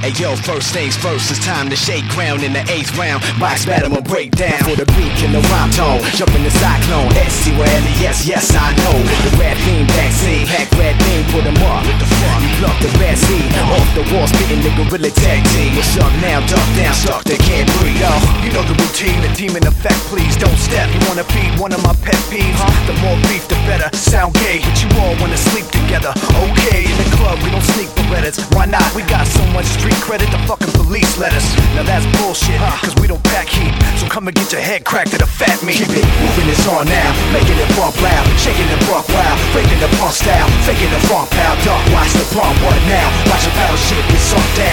Hey yo, first things first, it's time to shake ground in the 8th round. Box battle and break down for the beat and the rhyme tone. Jump in the cyclone, S-C-Y-L-E-S, yes I know. The rap theme backseat, pack red beam, put them up. What the fuck? You pluck the bad seed, off the wall, spitting the gorilla tag team. What's up now, duck down, stuck, they can't breathe. Yo, you know the routine, the demon effect, please don't step. You wanna feed one of my pet peeves? The more beef, the better. Sound gay, but you all wanna sleep together. Okay, in the club, we don't sneak Berettas. Why not? We got so much street credit, the fucking police let us. Now that's bullshit, cause we don't pack heat. So come and get your head cracked at a fat meat. Keep it moving, it's on now. Making it bump loud, shaking it buck wild. Breaking the punk style, faking the funk pal. Duck, watch the pump, what now? Watch the power shit get sunk down.